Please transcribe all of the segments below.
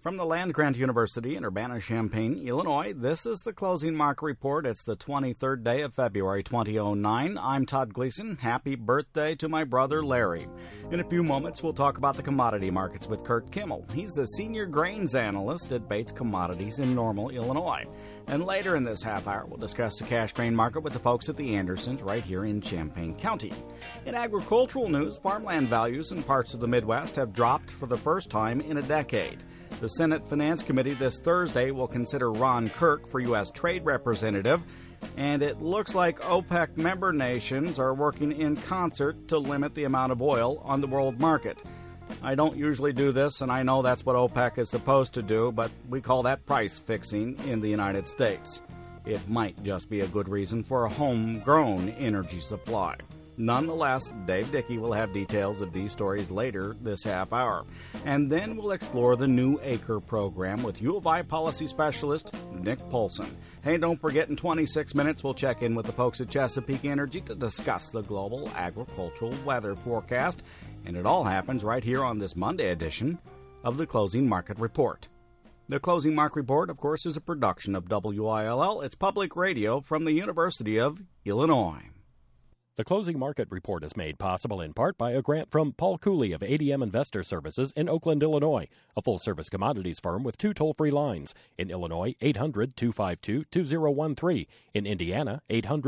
From the land-grant University in Urbana-Champaign, Illinois, this is the Closing Market Report. It's the 23rd day of February 2009. I'm Todd Gleason. Happy birthday to my brother Larry. In a few moments, we'll talk about the commodity markets with Kurt Kimmel. He's the senior grains analyst at Bates Commodities in Normal, Illinois. And later in this half hour, we'll discuss the cash grain market with the folks at the Andersons right here in Champaign County. In agricultural news, farmland values in parts of the Midwest have dropped for the first time in a decade. The Senate Finance Committee this Thursday will consider Ron Kirk for U.S. Trade Representative, and it looks like OPEC member nations are working in concert to limit the amount of oil on the world market. I don't usually do this, and I know that's what OPEC is supposed to do, but we call that price fixing in the United States. It might just be a good reason for a homegrown energy supply. Nonetheless, Dave Dickey will have details of these stories later this half hour. And then we'll explore the new ACRE program with U of I policy specialist Nick Polson. Hey, don't forget, in 26 minutes, we'll check in with the folks at Chesapeake Energy to discuss the global agricultural weather forecast. And it all happens right here on this Monday edition of the Closing Market Report. The Closing Market Report, of course, is a production of WILL. It's public radio from the University of Illinois. The Closing Market Report is made possible in part by a grant from Paul Cooley of ADM Investor Services in Oakland, Illinois, a full-service commodities firm with 2 toll-free lines. In Illinois, 800-252-2013. In Indiana,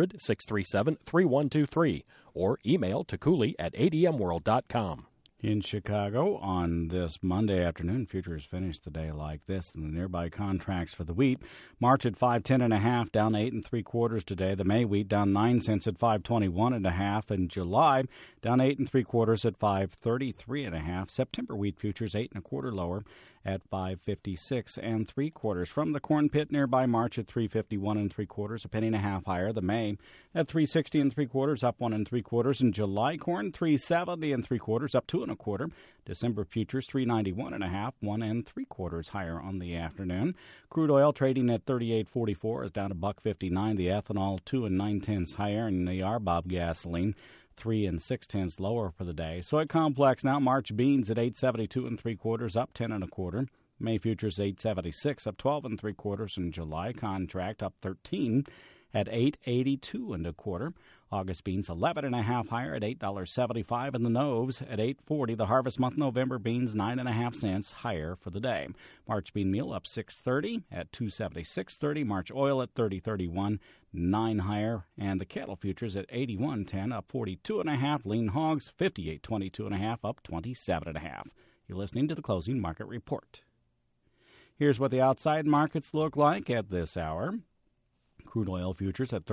800-637-3123. Or email to cooley@admworld.com. In Chicago, on this Monday afternoon, futures finished the day like this. And the nearby contracts for the wheat, March at 510.5, down 8 3/4 today. The May wheat down 9 cents at 521.5, and July down 8 3/4 at 533.5. September wheat futures 8 1/4 lower at 556 3/4. From the corn pit nearby, March at 351 3/4, a penny and a half higher. The May at 360 3/4, up 1 3/4, and July corn 370 3/4, up 2 1/4. December futures 391.5, 1 3/4 higher on the afternoon. Crude oil trading at 38.44 is down $1.59. The ethanol 2 9/10 higher, and the RBOB gasoline 3 6/10 lower for the day. Soy complex now, March beans at 872 3/4, up 10 1/4. May futures 876, up 12 3/4, and July contract up 13 at 882 1/4. August beans 11.5 higher at $8.75, and the Noves at 8.40. The harvest month November beans 9.5 cents higher for the day. March bean meal up 6.30 at 276.30. March oil at 30.31, 9 higher, and the cattle futures at 81.10, up 42.5. Lean hogs 58.22.5, up 27.5. You're listening to the Closing Market Report. Here's what the outside markets look like at this hour. Crude oil futures at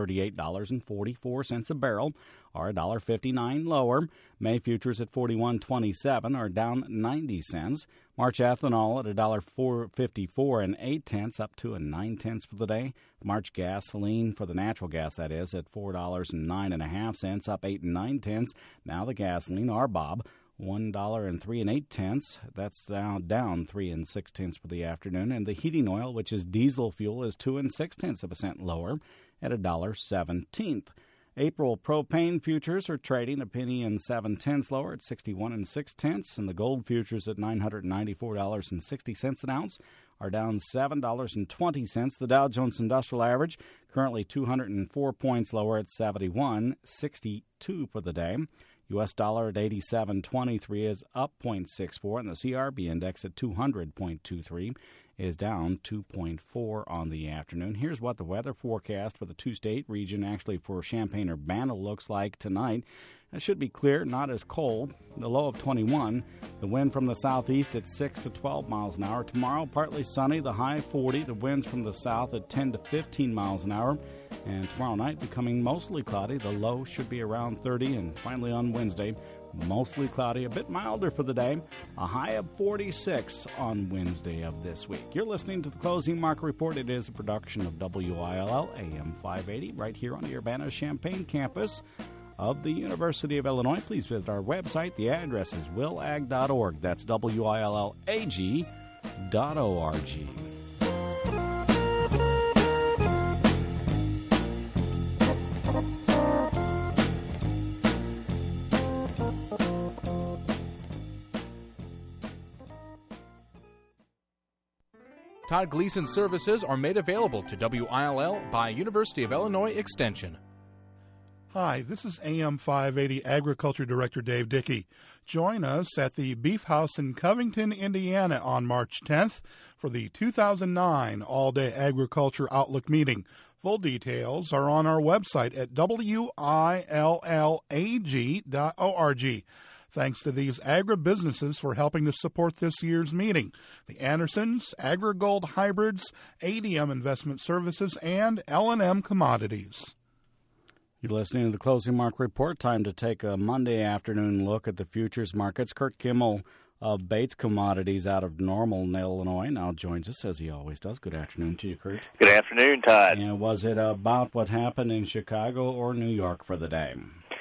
$38.44 a barrel are $1.59 lower. May futures at $41.27 are down 90 cents. March ethanol at $1.54 8/10, up 2 9/10 for the day. March gasoline, for the natural gas that is, at $4.09.5, up 8 9/10. Now the gasoline, RBOB, $1.03 8/10. That's down 3 6/10 for the afternoon. And the heating oil, which is diesel fuel, is 2 6/10 cents lower at $1.17. April propane futures are trading a penny and 7/10 lower at 61 6/10, and the gold futures at $994.60 an ounce are down $7.20. The Dow Jones Industrial Average currently 204 points lower at 71.62 for the day. U.S. dollar at 87.23 is up 0.64, and the CRB index at 200.23 is down 2.4 on the afternoon. Here's what the weather forecast for the two-state region, actually for Champaign-Urbana, looks like tonight. It should be clear, not as cold. The low of 21. The wind from the southeast at 6 to 12 miles an hour. Tomorrow, partly sunny, the high 40. The winds from the south at 10 to 15 miles an hour. And tomorrow night, becoming mostly cloudy. The low should be around 30. And finally on Wednesday, mostly cloudy, a bit milder for the day. A high of 46 on Wednesday of this week. You're listening to the Closing Market Report. It is a production of WILL AM 580 right here on the Urbana-Champaign campus of the University of Illinois. Please visit our website. The address is willag.org. That's WILLAG.org. Todd Gleason services are made available to WILL by University of Illinois Extension. Hi, this is AM 580 Agriculture Director Dave Dickey. Join us at the Beef House in Covington, Indiana on March 10th for the 2009 All-Day Agriculture Outlook Meeting. Full details are on our website at willag.org. Thanks to these agribusinesses for helping to support this year's meeting. The Andersons, AgriGold Hybrids, ADM Investment Services, and L&M Commodities. You're listening to the Closing Market Report. Time to take a Monday afternoon look at the futures markets. Kurt Kimmel of Bates Commodities out of Normal, Illinois, now joins us, as he always does. Good afternoon to you, Kurt. Good afternoon, Todd. And was it about what happened in Chicago or New York for the day?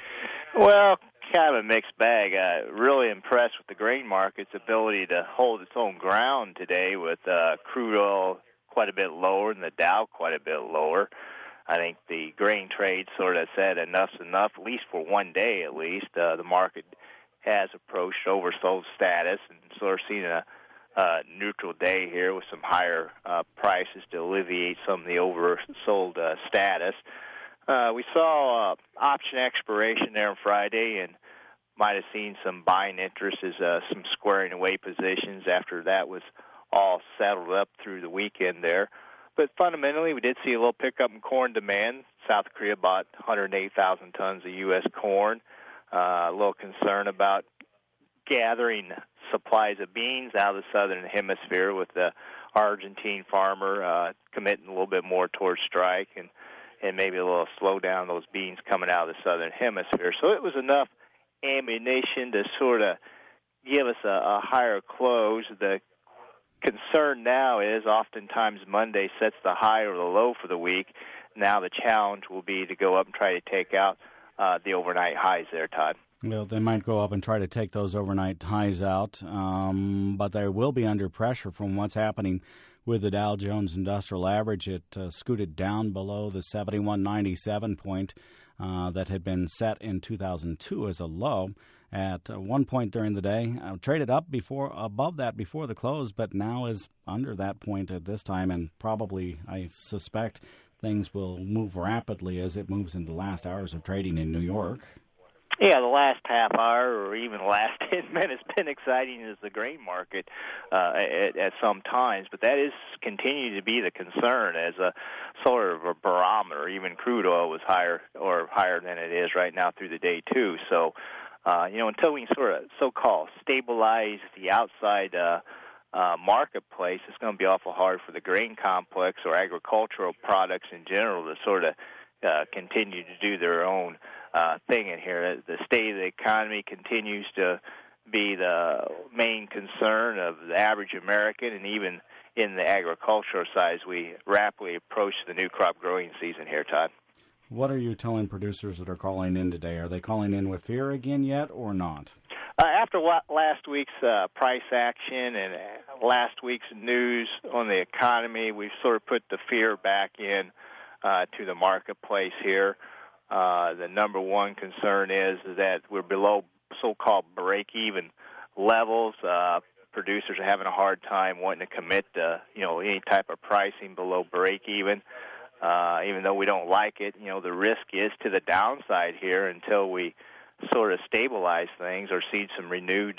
Well, kind of a mixed bag. Really impressed with the grain market's ability to hold its own ground today with crude oil quite a bit lower and the Dow quite a bit lower. I think the grain trade sort of said enough's enough, at least for one day at least. The market has approached oversold status and sort of seen a neutral day here with some higher prices to alleviate some of the oversold status. We saw option expiration there on Friday and might have seen some buying interest as some squaring away positions after that was all settled up through the weekend there. But fundamentally, we did see a little pickup in corn demand. South Korea bought 108,000 tons of U.S. corn. A little concern about gathering supplies of beans out of the southern hemisphere with the Argentine farmer committing a little bit more towards strike and maybe a little slow down those beans coming out of the southern hemisphere. So it was enough ammunition to sort of give us a higher close. The concern now is oftentimes Monday sets the high or the low for the week. Now the challenge will be to go up and try to take out the overnight highs there, Todd. Well, they might go up and try to take those overnight highs out, but they will be under pressure from what's happening with the Dow Jones Industrial Average. It scooted down below the 71.97 point that had been set in 2002 as a low. At one point during the day, traded up above that before the close, but now is under that point at this time, and probably, I suspect, things will move rapidly as it moves into the last hours of trading in New York. Yeah, the last half hour or even the last 10 minutes has been exciting as the grain market at some times, but that is continuing to be the concern as a sort of a barometer. Even crude oil was higher than it is right now through the day, too. So, until we sort of so-called stabilize the outside marketplace, it's going to be awful hard for the grain complex or agricultural products in general to sort of continue to do their own thing in here. The state of the economy continues to be the main concern of the average American, and even in the agricultural side, as we rapidly approach the new crop growing season here, Todd. What are you telling producers that are calling in today? Are they calling in with fear again yet or not? After last week's price action and last week's news on the economy, we've sort of put the fear back in to the marketplace here. The number one concern is that we're below so-called break-even levels. Producers are having a hard time wanting to commit to, any type of pricing below break-even. Even though we don't like it, the risk is to the downside here until we sort of stabilize things or see some renewed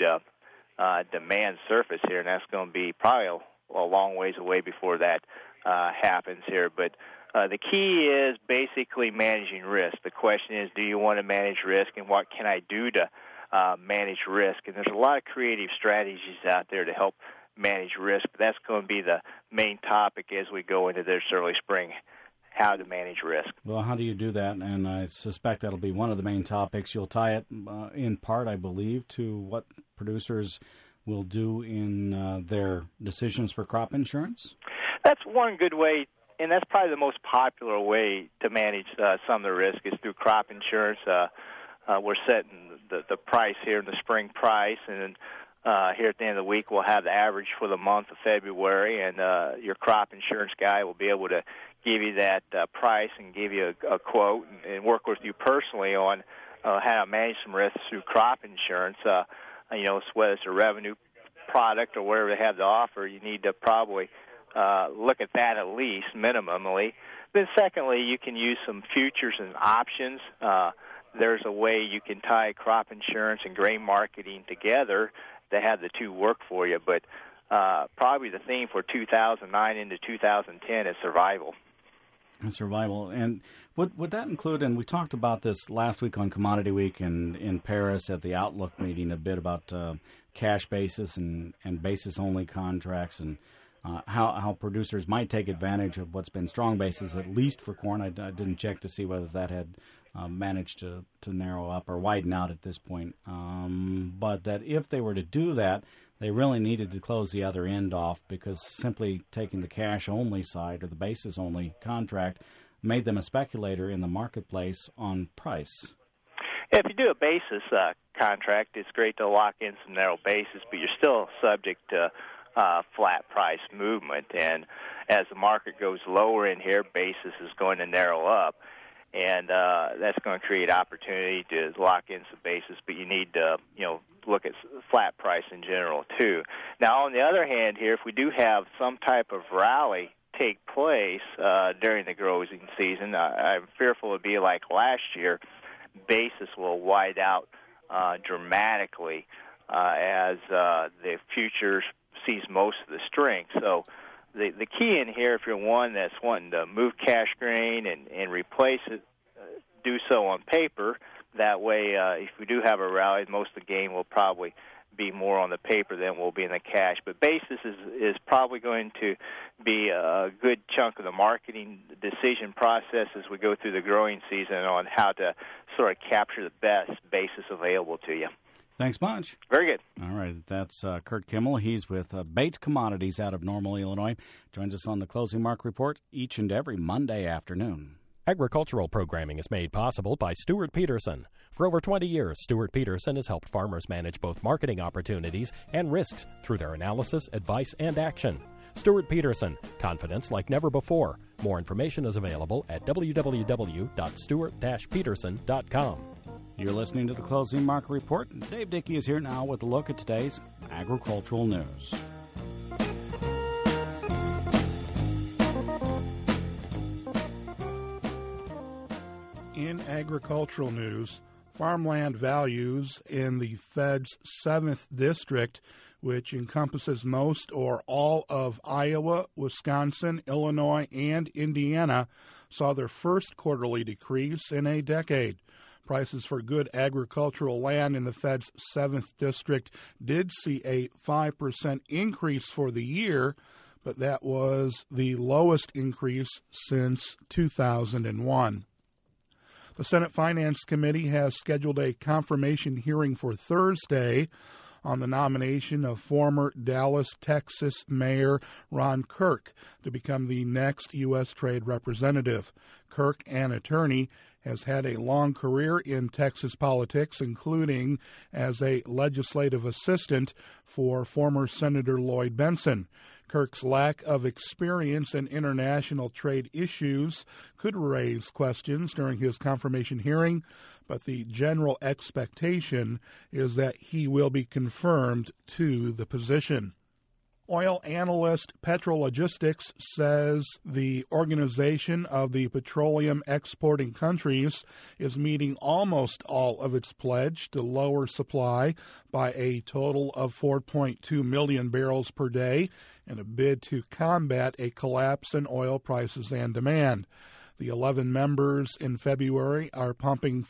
demand surface here, and that's going to be probably a long ways away before that happens here. But the key is basically managing risk. The question is, do you want to manage risk, and what can I do to manage risk? And there's a lot of creative strategies out there to help manage risk, but that's going to be the main topic as we go into this early spring, how to manage risk. Well, how do you do that? And I suspect that'll be one of the main topics. You'll tie it in part, I believe, to what producers will do in their decisions for crop insurance? That's one good way, and that's probably the most popular way to manage some of the risk is through crop insurance. We're setting the price here, the spring price, and here at the end of the week we'll have the average for the month of February, and your crop insurance guy will be able to give you that price and give you a quote and work with you personally on how to manage some risks through crop insurance. Whether it's a revenue product or whatever they have to offer, you need to probably look at that at least, minimally. Then secondly, you can use some futures and options. There's a way you can tie crop insurance and grain marketing together to have the two work for you. But probably the theme for 2009 into 2010 is survival. Survival. And would that include, and we talked about this last week on Commodity Week in Paris at the Outlook meeting a bit about cash basis and basis-only contracts and how producers might take advantage of what's been strong basis, at least for corn. I didn't check to see whether that had managed to narrow up or widen out at this point. But that if they were to do that, they really needed to close the other end off, because simply taking the cash-only side or the basis-only contract made them a speculator in the marketplace on price. If you do a basis contract, it's great to lock in some narrow basis, but you're still subject to flat price movement. And as the market goes lower in here, basis is going to narrow up. And that's going to create opportunity to lock in some basis, but you need to, look at flat price in general too. Now, on the other hand, here, if we do have some type of rally take place during the growing season, I'm fearful it'll be like last year. Basis will wide out dramatically as the futures sees most of the strength. So the key in here, if you're one that's wanting to move cash grain and replace it, do so on paper. That way, if we do have a rally, most of the gain will probably be more on the paper than will be in the cash. But basis is probably going to be a good chunk of the marketing decision process as we go through the growing season on how to sort of capture the best basis available to you. Thanks much. Very good. All right, that's Kurt Kimmel. He's with Bates Commodities out of Normal, Illinois. Joins us on the Closing Mark Report each and every Monday afternoon. Agricultural programming is made possible by Stuart Peterson. For over 20 years, Stuart Peterson has helped farmers manage both marketing opportunities and risks through their analysis, advice, and action. Stuart Peterson, confidence like never before. More information is available at www.stuart-peterson.com. You're listening to the Closing Market Report. Dave Dickey is here now with a look at today's agricultural news. In agricultural news, farmland values in the Fed's 7th District, which encompasses most or all of Iowa, Wisconsin, Illinois, and Indiana, saw their first quarterly decrease in a decade. Prices for good agricultural land in the Fed's 7th District did see a 5% increase for the year, but that was the lowest increase since 2001. The Senate Finance Committee has scheduled a confirmation hearing for Thursday on the nomination of former Dallas, Texas Mayor Ron Kirk to become the next U.S. Trade Representative. Kirk, an attorney, has had a long career in Texas politics, including as a legislative assistant for former Senator Lloyd Bentsen. Kirk's lack of experience in international trade issues could raise questions during his confirmation hearing, but the general expectation is that he will be confirmed to the position. Oil analyst Petrologistics says the Organization of the Petroleum Exporting Countries is meeting almost all of its pledge to lower supply by a total of 4.2 million barrels per day in a bid to combat a collapse in oil prices and demand. The 11 members in February are pumping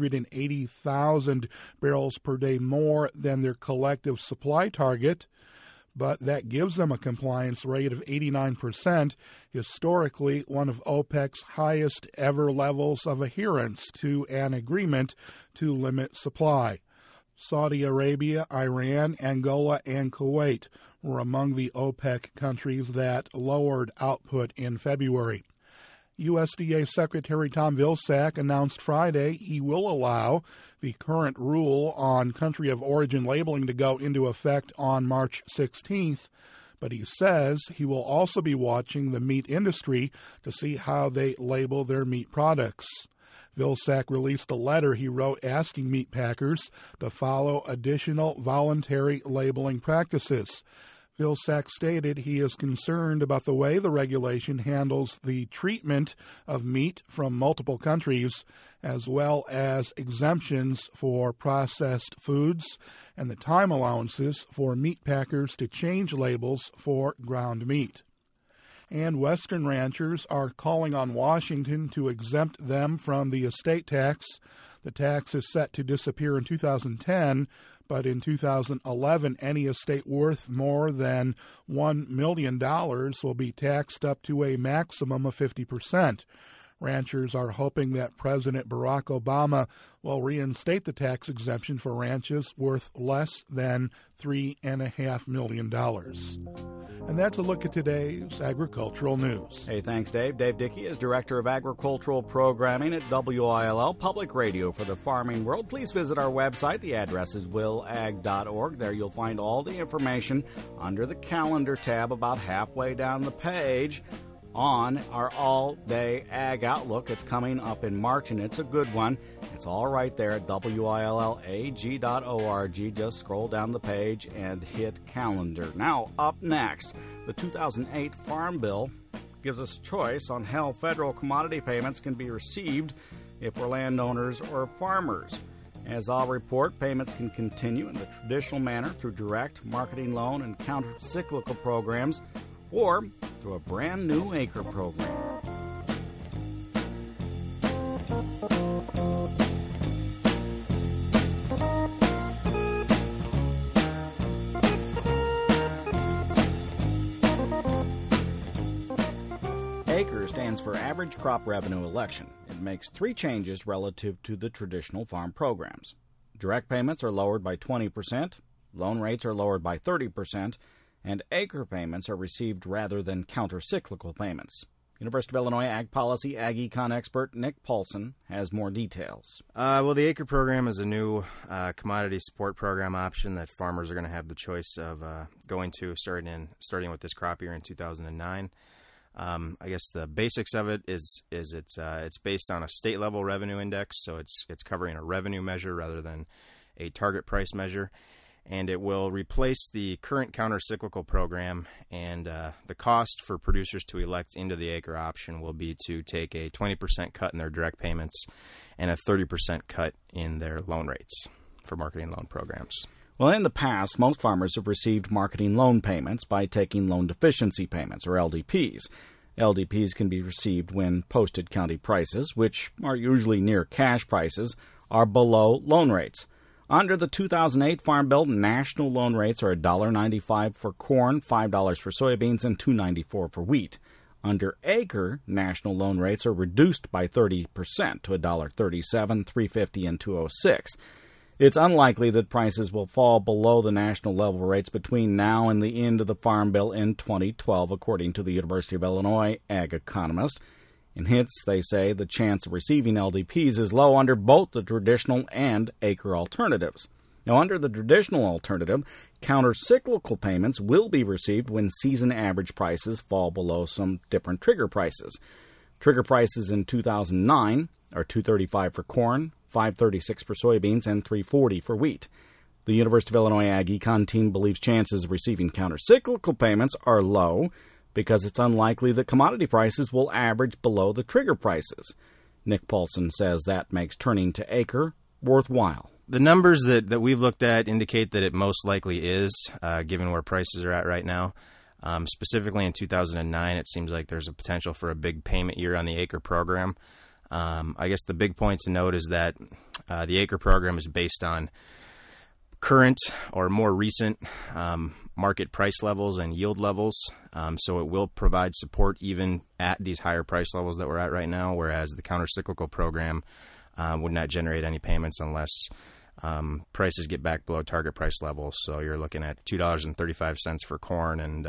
480,000 barrels per day more than their collective supply target, but that gives them a compliance rate of 89%, historically one of OPEC's highest ever levels of adherence to an agreement to limit supply. Saudi Arabia, Iran, Angola, and Kuwait were among the OPEC countries that lowered output in February. USDA Secretary Tom Vilsack announced Friday he will allow the current rule on country of origin labeling to go into effect on March 16th, but he says he will also be watching the meat industry to see how they label their meat products. Vilsack released a letter he wrote asking meat packers to follow additional voluntary labeling practices. Vilsack stated he is concerned about the way the regulation handles the treatment of meat from multiple countries, as well as exemptions for processed foods and the time allowances for meat packers to change labels for ground meat. And Western ranchers are calling on Washington to exempt them from the estate tax. The tax is set to disappear in 2010, but in 2011, any estate worth more than $1 million will be taxed up to a maximum of 50%. Ranchers are hoping that President Barack Obama will reinstate the tax exemption for ranches worth less than $3.5 million. And that's a look at today's agricultural news. Hey, thanks, Dave. Dave Dickey is Director of Agricultural Programming at WILL Public Radio for the farming world. Please visit our website. The address is willag.org. There you'll find all the information under the calendar tab about halfway down the page on our all-day ag outlook. It's coming up in March, and it's a good one. It's all right there at willag.org. Just scroll down the page and hit calendar. Now, up next, the 2008 Farm Bill gives us a choice on how federal commodity payments can be received if we're landowners or farmers. As I'll report, payments can continue in the traditional manner through direct marketing loan and counter-cyclical programs, or through a brand new acre program. ACRE stands for Average Crop Revenue Election. It makes three changes relative to the traditional farm programs. Direct payments are lowered by 20%, loan rates are lowered by 30%, and acre payments are received rather than counter-cyclical payments. University of Illinois Ag Policy Ag Econ expert Nick Paulson has more details. Well, the ACRE program is a new commodity support program option that farmers are going to have the choice of going to starting with this crop year in 2009. I guess the basics of it is it's based on a state level revenue index, so it's covering a revenue measure rather than a target price measure. And it will replace the current counter-cyclical program, and the cost for producers to elect into the ACRE option will be to take a 20% cut in their direct payments and a 30% cut in their loan rates for marketing loan programs. Well, in the past, most farmers have received marketing loan payments by taking loan deficiency payments, or LDPs. LDPs can be received when posted county prices, which are usually near cash prices, are below loan rates. Under the 2008 Farm Bill, national loan rates are $1.95 for corn, $5 for soybeans, and $2.94 for wheat. Under ACRE, national loan rates are reduced by 30% to $1.37, $3.50, and $2.06. It's unlikely that prices will fall below the national level rates between now and the end of the Farm Bill in 2012, according to the University of Illinois ag economist. In HITS, they say the chance of receiving LDPs is low under both the traditional and ACRE alternatives. Now, under the traditional alternative, counter-cyclical payments will be received when season average prices fall below some different trigger prices. Trigger prices in 2009 are $2.35 for corn, $5.36 for soybeans, and $3.40 for wheat. The University of Illinois Ag Econ team believes chances of receiving counter-cyclical payments are low, because it's unlikely that commodity prices will average below the trigger prices. Nick Paulson says that makes turning to ACRE worthwhile. The numbers that we've looked at indicate that it most likely is, given where prices are at right now. Specifically in 2009, it seems like there's a potential for a big payment year on the ACRE program. I guess the big point to note is that the ACRE program is based on current or more recent market price levels and yield levels, so it will provide support even at these higher price levels that we're at right now, whereas the counter-cyclical program would not generate any payments unless prices get back below target price levels. So you're looking at $2.35 for corn and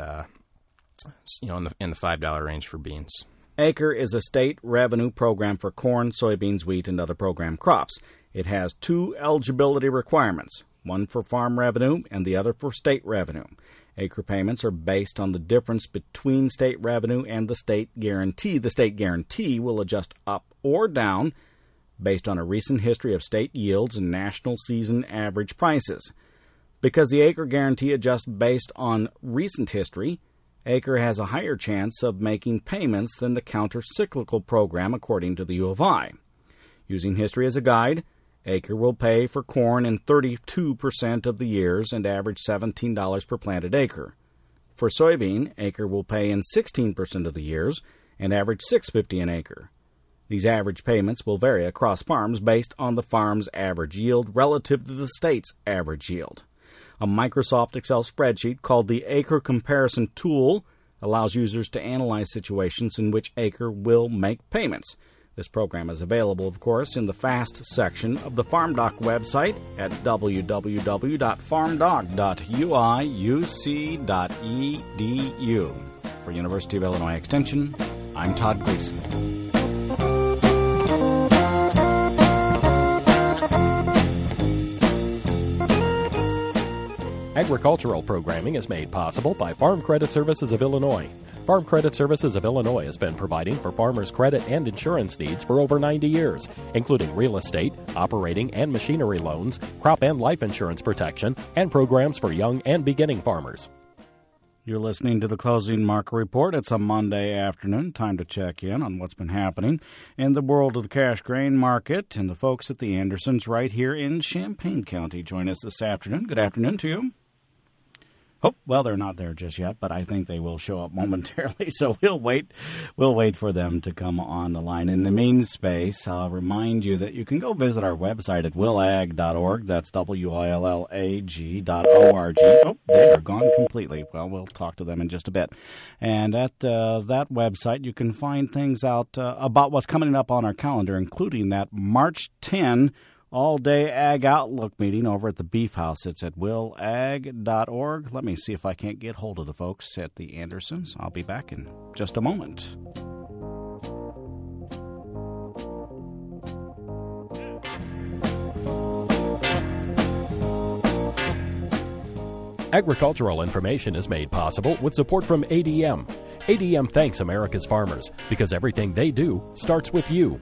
in the $5 range for beans. ACRE is a state revenue program for corn, soybeans, wheat, and other program crops. It has two eligibility requirements, one for farm revenue and the other for state revenue. ACRE payments are based on the difference between state revenue and the state guarantee. The state guarantee will adjust up or down based on a recent history of state yields and national season average prices. Because the acre guarantee adjusts based on recent history, acre has a higher chance of making payments than the counter-cyclical program, according to the U of I. Using history as a guide, acre will pay for corn in 32% of the years and average $17 per planted acre. For soybean, acre will pay in 16% of the years and average $6.50 an acre. These average payments will vary across farms based on the farm's average yield relative to the state's average yield. A Microsoft Excel spreadsheet called the Acre Comparison Tool allows users to analyze situations in which acre will make payments. This program is available, of course, in the FAST section of the FarmDoc website at www.farmdoc.uiuc.edu. For University of Illinois Extension, I'm Todd Gleason. Agricultural programming is made possible by Farm Credit Services of Illinois. Farm Credit Services of Illinois has been providing for farmers' credit and insurance needs for over 90 years, including real estate, operating and machinery loans, crop and life insurance protection, and programs for young and beginning farmers. You're listening to the Closing Market Report. It's a Monday afternoon. Time to check in on what's been happening in the world of the cash grain market. And the folks at the Andersons right here in Champaign County join us this afternoon. Good afternoon to you. Oh, well, they're not there just yet, but I think they will show up momentarily, so we'll wait for them to come on the line. In the main space, I'll remind you that you can go visit our website at willag.org. That's willag.org. Oh, they are gone completely. Well, we'll talk to them in just a bit. And at that website, you can find things out about what's coming up on our calendar, including that March 10 all-day Ag Outlook meeting over at the Beef House. It's at willag.org. Let me see if I can't get hold of the folks at the Andersons. I'll be back in just a moment. Agricultural information is made possible with support from ADM. ADM thanks America's farmers because everything they do starts with you.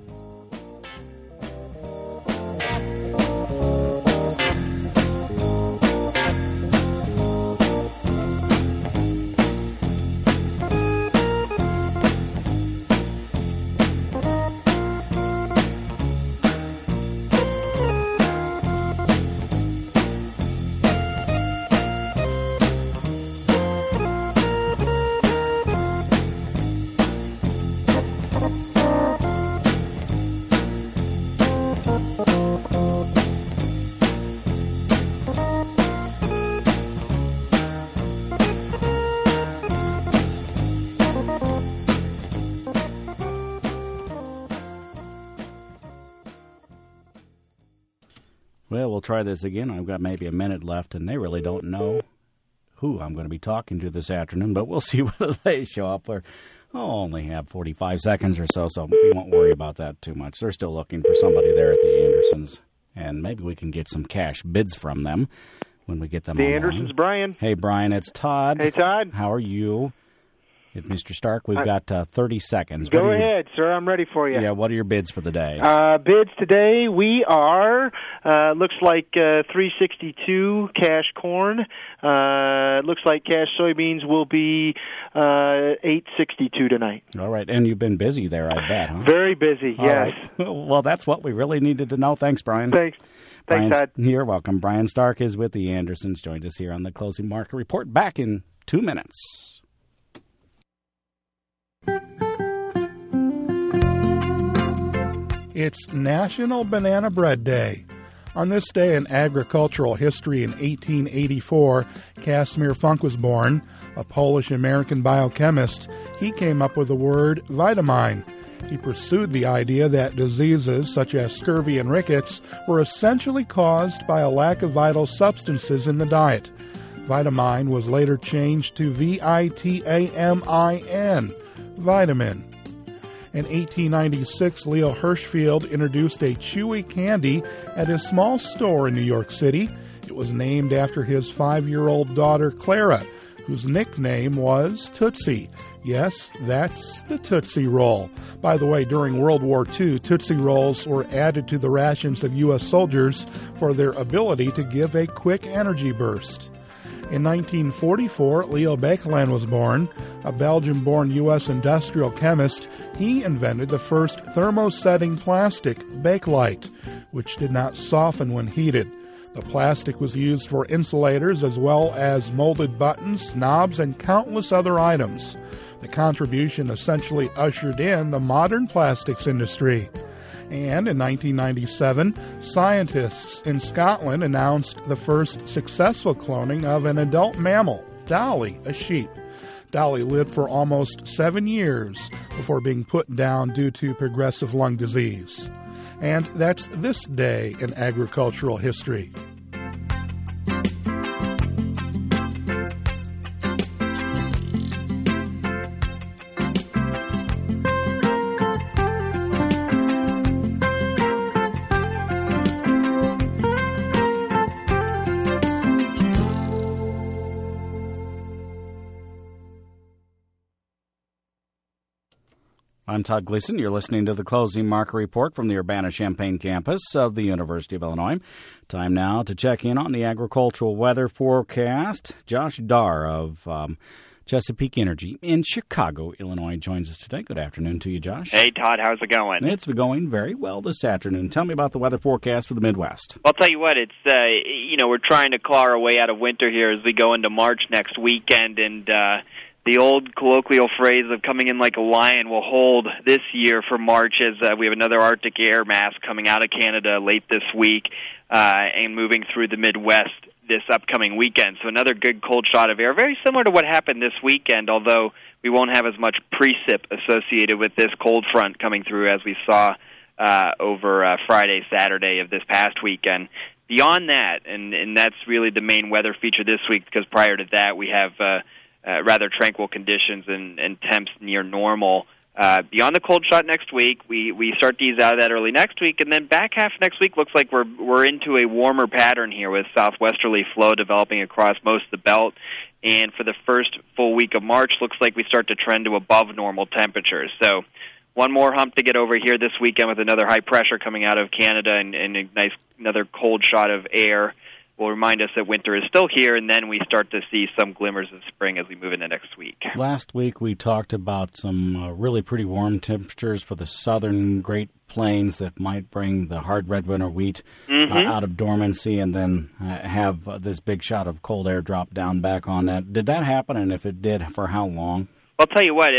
Well, we'll try this again. I've got maybe a minute left, and they really don't know who I'm going to be talking to this afternoon, but we'll see whether they show up. I'll only have 45 seconds or so we won't worry about that too much. They're still looking for somebody there at the Andersons, and maybe we can get some cash bids from them when we get them online. The Andersons, Brian. Hey, Brian, it's Todd. Hey, Todd. How are you? Mr. Stark, we've got 30 seconds. Go ahead, sir. I'm ready for you. Yeah, what are your bids for the day? Bids today, we are, looks like 362 cash corn. Looks like cash soybeans will be 862 tonight. All right, and you've been busy there, I bet, huh? Very busy, All yes. Right. Well, that's what we really needed to know. Thanks, Brian. Thanks, Todd. You're welcome. Brian Stark is with the Andersons. Joined us here on the Closing Market Report. Back in 2 minutes. It's National Banana Bread Day. On this day in agricultural history in 1884, Casimir Funk was born, a Polish-American biochemist. He came up with the word vitamine. He pursued the idea that diseases such as scurvy and rickets were essentially caused by a lack of vital substances in the diet. Vitamine was later changed to V-I-T-A-M-I-N, vitamin. In 1896, Leo Hirschfeld introduced a chewy candy at his small store in New York City. It was named after his 5-year-old daughter, Clara, whose nickname was Tootsie. Yes, that's the Tootsie Roll. By the way, during World War II, Tootsie Rolls were added to the rations of U.S. soldiers for their ability to give a quick energy burst. In 1944, Leo Baekeland was born. A Belgian-born U.S. industrial chemist, he invented the first thermosetting plastic, Bakelite, which did not soften when heated. The plastic was used for insulators as well as molded buttons, knobs, and countless other items. The contribution essentially ushered in the modern plastics industry. And in 1997, scientists in Scotland announced the first successful cloning of an adult mammal, Dolly, a sheep. Dolly lived for almost 7 years before being put down due to progressive lung disease. And that's this day in agricultural history. I'm Todd Gleason. You're listening to the Closing Market Report from the Urbana-Champaign campus of the University of Illinois. Time now to check in on the agricultural weather forecast. Josh Darr of Chesapeake Energy in Chicago, Illinois, joins us today. Good afternoon to you, Josh. Hey, Todd. How's it going? It's going very well this afternoon. Tell me about the weather forecast for the Midwest. I'll tell you what. It's we're trying to claw our way out of winter here as we go into March next weekend, and the old colloquial phrase of coming in like a lion will hold this year for March as we have another Arctic air mass coming out of Canada late this week and moving through the Midwest this upcoming weekend. So another good cold shot of air, very similar to what happened this weekend, although we won't have as much precip associated with this cold front coming through as we saw over Friday, Saturday of this past weekend. Beyond that, and that's really the main weather feature this week, because prior to that we have rather tranquil conditions and temps near normal. Beyond the cold shot next week, we start to ease out of that early next week, and then back half next week looks like we're into a warmer pattern here with southwesterly flow developing across most of the belt. And for the first full week of March, looks like we start to trend to above normal temperatures. So one more hump to get over here this weekend with another high pressure coming out of Canada and a nice another cold shot of air will remind us that winter is still here, and then we start to see some glimmers of spring as we move into next week. Last week we talked about some really pretty warm temperatures for the southern Great Plains that might bring the hard red winter wheat out of dormancy and then have this big shot of cold air drop down back on that. Did that happen, and if it did, for how long? I'll tell you what,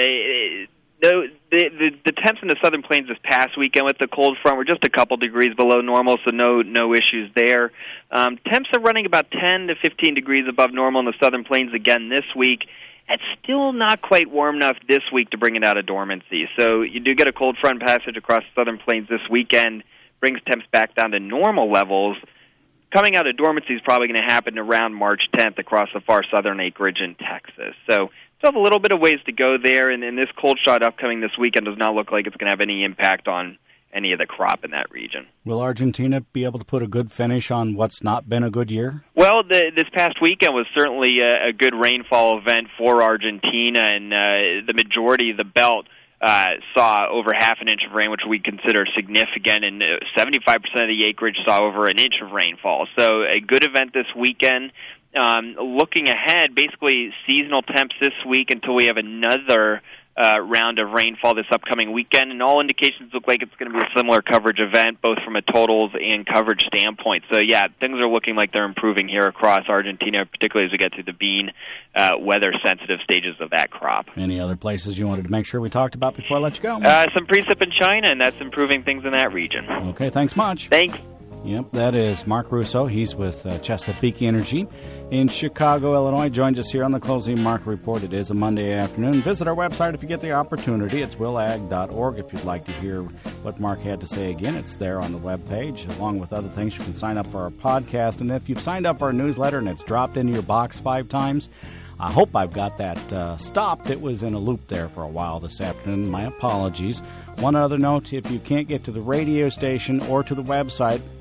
the temps in the southern plains this past weekend with the cold front were just a couple degrees below normal, so no issues there. Temps are running about 10 to 15 degrees above normal in the southern plains again this week. It's still not quite warm enough this week to bring it out of dormancy. So you do get a cold front passage across the southern plains this weekend, brings temps back down to normal levels. Coming out of dormancy is probably going to happen around March 10th across the far southern acreage in Texas. So still have a little bit of ways to go there, and this cold shot upcoming this weekend does not look like it's going to have any impact on any of the crop in that region. Will Argentina be able to put a good finish on what's not been a good year? Well, this past weekend was certainly a good rainfall event for Argentina, and the majority of the belt saw over half an inch of rain, which we consider significant, and 75% of the acreage saw over an inch of rainfall. So a good event this weekend. Looking ahead, basically seasonal temps this week until we have another round of rainfall this upcoming weekend, and all indications look like it's going to be a similar coverage event, both from a totals and coverage standpoint. So, yeah, things are looking like they're improving here across Argentina, particularly as we get to the bean weather-sensitive stages of that crop. Any other places you wanted to make sure we talked about before I let you go? Some precip in China, and that's improving things in that region. Okay, thanks much. Thanks. Yep, that is Mark Russo. He's with Chesapeake Energy in Chicago, Illinois. Joins us here on the Closing Market Report. It is a Monday afternoon. Visit our website if you get the opportunity. It's willag.org. If you'd like to hear what Mark had to say again, it's there on the webpage. Along with other things, you can sign up for our podcast. And if you've signed up for our newsletter and it's dropped into your box 5 times, I hope I've got that stopped. It was in a loop there for a while this afternoon. My apologies. One other note, if you can't get to the radio station or to the website,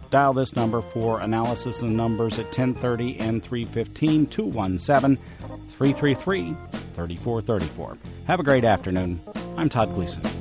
Dial this number for analysis and numbers at 10:30 and 3:15, 217-333-3434. Have a great afternoon. I'm Todd Gleason.